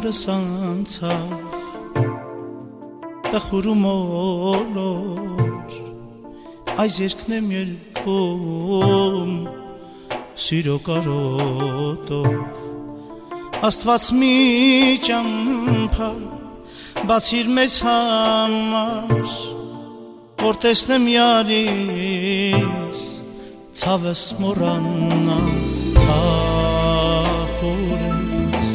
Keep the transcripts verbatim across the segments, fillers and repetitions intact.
օրս անցավ տխուրում օլոր այս երգն եմ երգում սիրո կարոտով Աստված մի ճամփա բացիր մեզ համար որ տեսնեմ յարիս ցավս մոռանա ախորես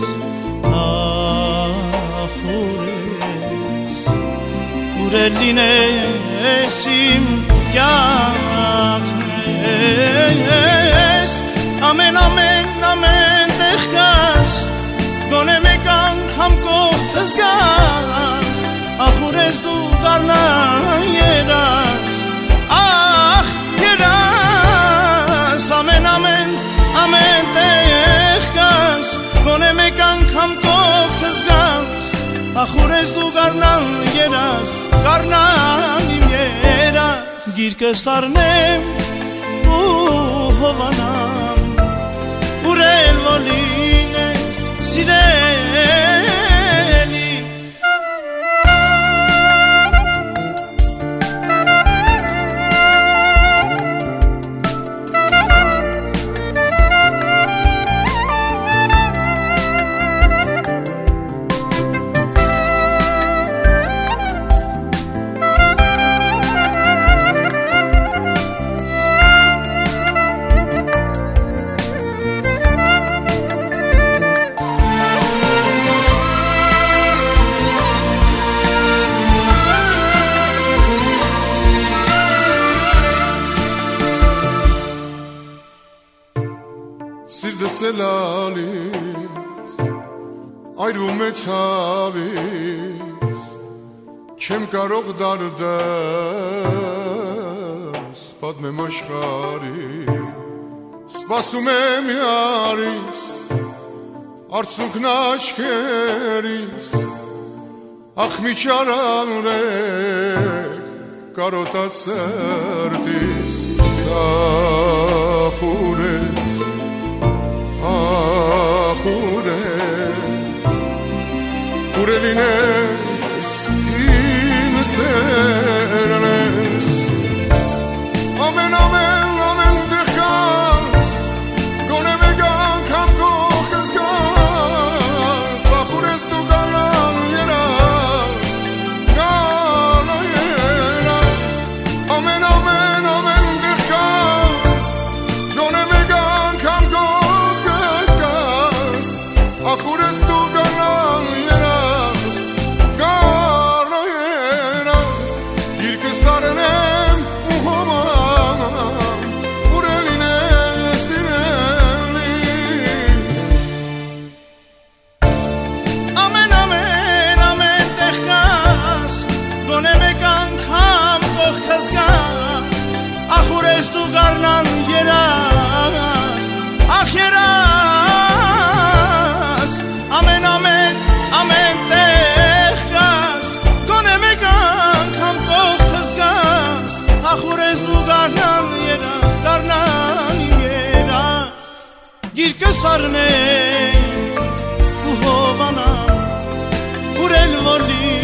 ախորես ուրել լինես իմ կյանքն ես ամեն ամեն ամեն տեղ կաս գոնե մեկ անգամ կողքս գաս ախորես դու գարնան երաս ախ երաս ամեն ամեն ամեն տեղ կաս գոնե մեկ անգամ կողքս գաս ախորես դու գարնան երաս գարնան իմ երաս գիրկս առնեմ ու հովանամ ուրել որ լինես սիրելիս Սիրտս էլ ալիս այրում է ցավից չեմ կարող դարձ պատմեմ աշխարհի սպասում եմ յարիս արցունքն աչքերիս ախ մի ճարարեք կարոտած սրտիս ախորես ախորես ուրել լինես իմ սերնես ամեն ամեն ամեն տեղ կաս գոնե մեկ անգամ կողքս գաս ախորես դու գարնան երաս գարնան երաս ամեն ամեն ամեն տեղ կաս գոնե մեկ անգամ կողքս գաս ախորես դու գարնան երաս գարնան երաս գիրկս առնեմ ու հոմանամ ուրել լինես սիրելիս ամեն ամեն ամեն տեղ կաս գոնե մեկ անգամ կողքս գաս ախորես դու գարնան երաս ախ երաս ամեն ամեն ամեն տեղ կաս գոնե մեկ անգամ կողքս գաս ախորես դու գարնան երաս գարնան իմ երաս գիրկս առնեմ ու հովանամ ուրել որ լինես